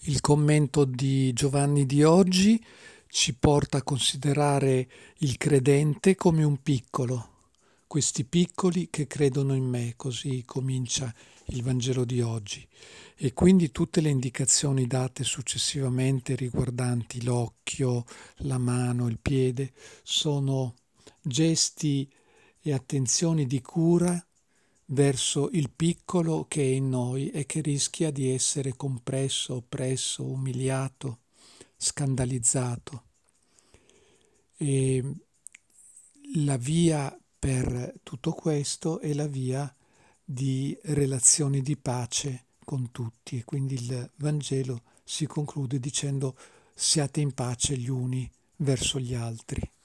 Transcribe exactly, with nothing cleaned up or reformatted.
Il commento di Giovanni di oggi ci porta a considerare il credente come un piccolo, questi piccoli che credono in me, così comincia il Vangelo di oggi. E quindi tutte le indicazioni date successivamente riguardanti l'occhio, la mano, il piede, sono gesti e attenzioni di cura verso il piccolo che è in noi e che rischia di essere compresso, oppresso, umiliato, scandalizzato. E la via per tutto questo è la via di relazioni di pace con tutti, e quindi il Vangelo si conclude dicendo: siate in pace gli uni verso gli altri.